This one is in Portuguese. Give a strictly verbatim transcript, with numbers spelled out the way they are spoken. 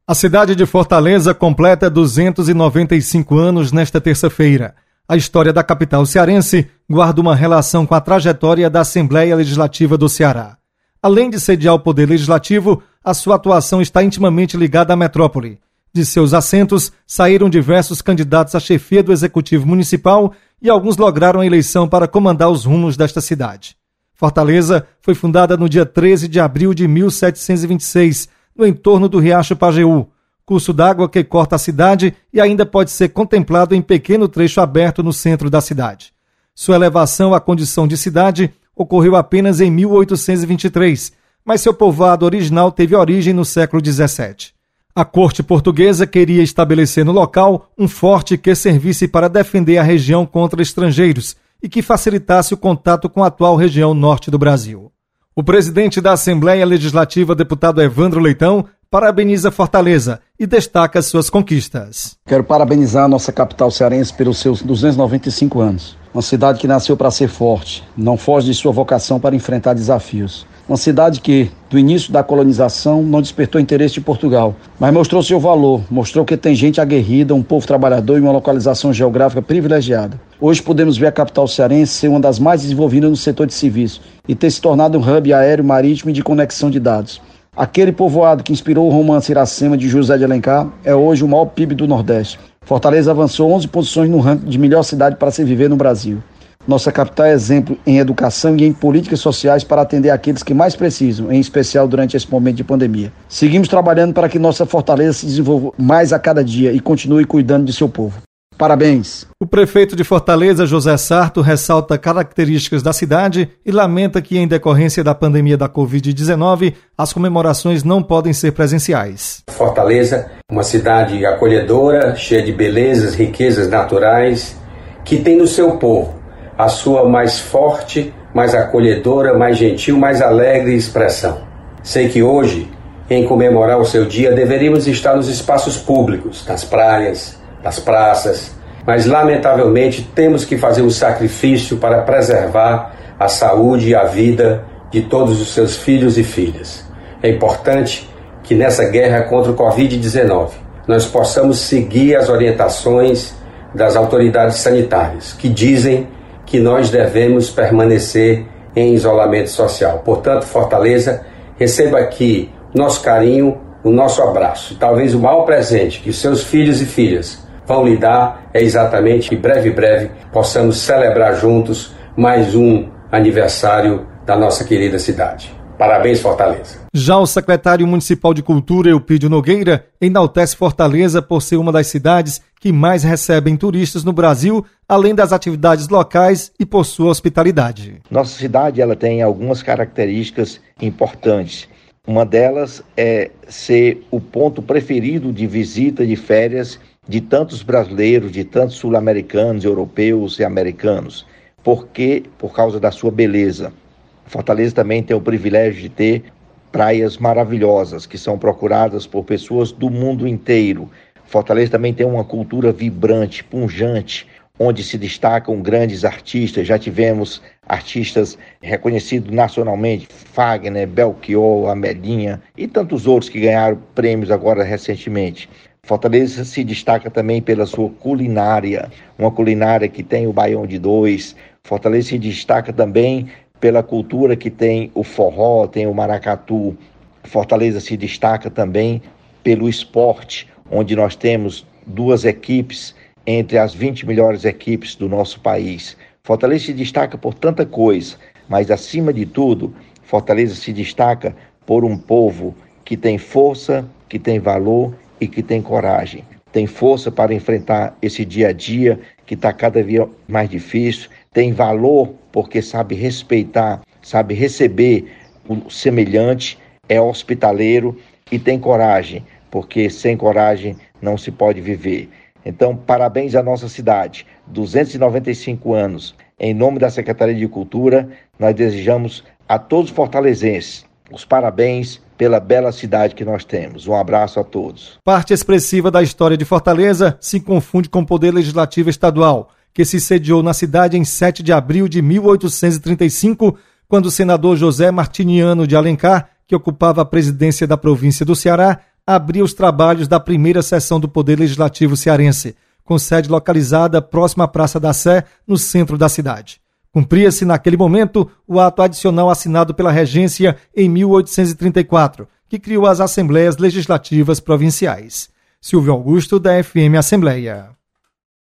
A cidade de Fortaleza completa duzentos e noventa e cinco anos nesta terça-feira. A história da capital cearense guarda uma relação com a trajetória da Assembleia Legislativa do Ceará. Além de sediar o Poder Legislativo, a sua atuação está intimamente ligada à metrópole. De seus assentos saíram diversos candidatos à chefia do Executivo Municipal e alguns lograram a eleição para comandar os rumos desta cidade. Fortaleza foi fundada no dia treze de abril de mil setecentos e vinte e seis, no entorno do Riacho Pajeú, curso d'água que corta a cidade e ainda pode ser contemplado em pequeno trecho aberto no centro da cidade. Sua elevação à condição de cidade ocorreu apenas em mil oitocentos e vinte e três, mas seu povoado original teve origem no século dezessete. A corte portuguesa queria estabelecer no local um forte que servisse para defender a região contra estrangeiros e que facilitasse o contato com a atual região norte do Brasil. O presidente da Assembleia Legislativa, deputado Evandro Leitão, parabeniza Fortaleza e destaca suas conquistas. Quero parabenizar a nossa capital cearense pelos seus duzentos e noventa e cinco anos. Uma cidade que nasceu para ser forte, não foge de sua vocação para enfrentar desafios. Uma cidade que, do início da colonização, não despertou interesse de Portugal, mas mostrou seu valor, mostrou que tem gente aguerrida, um povo trabalhador e uma localização geográfica privilegiada. Hoje podemos ver a capital cearense ser uma das mais desenvolvidas no setor de serviço e ter se tornado um hub aéreo, marítimo e de conexão de dados. Aquele povoado que inspirou o romance Iracema de José de Alencar é hoje o maior P I B do Nordeste. Fortaleza avançou onze posições no ranking de melhor cidade para se viver no Brasil. Nossa capital é exemplo em educação e em políticas sociais para atender aqueles que mais precisam, em especial durante esse momento de pandemia. Seguimos trabalhando para que nossa Fortaleza se desenvolva mais a cada dia e continue cuidando de seu povo. Parabéns! O prefeito de Fortaleza, José Sarto, ressalta características da cidade e lamenta que, em decorrência da pandemia da covid dezenove, as comemorações não podem ser presenciais. Fortaleza, uma cidade acolhedora, cheia de belezas, riquezas naturais, que tem no seu povo a sua mais forte, mais acolhedora, mais gentil, mais alegre expressão. Sei que hoje, em comemorar o seu dia, deveríamos estar nos espaços públicos, nas praias, nas praças, mas lamentavelmente temos que fazer um sacrifício para preservar a saúde e a vida de todos os seus filhos e filhas. É importante que nessa guerra contra o covid dezenove nós possamos seguir as orientações das autoridades sanitárias, que dizem que nós devemos permanecer em isolamento social. Portanto, Fortaleza, receba aqui nosso carinho, o nosso abraço. Talvez o maior presente que os seus filhos e filhas vão lhe dar é exatamente que breve, breve possamos celebrar juntos mais um aniversário da nossa querida cidade. Parabéns, Fortaleza. Já o secretário municipal de Cultura, Eupídio Nogueira, enaltece Fortaleza por ser uma das cidades que mais recebem turistas no Brasil, além das atividades locais e por sua hospitalidade. Nossa cidade ela tem algumas características importantes. Uma delas é ser o ponto preferido de visita de férias de tantos brasileiros, de tantos sul-americanos, europeus e americanos. Por quê? Por causa da sua beleza. Fortaleza também tem o privilégio de ter praias maravilhosas, que são procuradas por pessoas do mundo inteiro. Fortaleza também tem uma cultura vibrante, pujante, onde se destacam grandes artistas. Já tivemos artistas reconhecidos nacionalmente, Fagner, Belchior, Amelinha e tantos outros que ganharam prêmios agora recentemente. Fortaleza se destaca também pela sua culinária, uma culinária que tem o baião de dois. Fortaleza se destaca também pela cultura que tem o forró, tem o maracatu. Fortaleza se destaca também pelo esporte, onde nós temos duas equipes entre as vinte melhores equipes do nosso país. Fortaleza se destaca por tanta coisa, mas acima de tudo, Fortaleza se destaca por um povo que tem força, que tem valor e que tem coragem. Tem força para enfrentar esse dia a dia que está cada vez mais difícil, tem valor porque sabe respeitar, sabe receber o semelhante, é hospitaleiro e tem coragem, porque sem coragem não se pode viver. Então, parabéns à nossa cidade, duzentos e noventa e cinco anos. Em nome da Secretaria de Cultura, nós desejamos a todos os fortalezenses os parabéns pela bela cidade que nós temos. Um abraço a todos. Parte expressiva da história de Fortaleza se confunde com o Poder Legislativo Estadual, que se sediou na cidade em sete de abril de mil oitocentos e trinta e cinco, quando o senador José Martiniano de Alencar, que ocupava a presidência da província do Ceará, abria os trabalhos da primeira sessão do Poder Legislativo cearense, com sede localizada próxima à Praça da Sé, no centro da cidade. Cumpria-se naquele momento o ato adicional assinado pela Regência em mil oitocentos e trinta e quatro, que criou as Assembleias Legislativas Provinciais. Silvio Augusto, da F M Assembleia.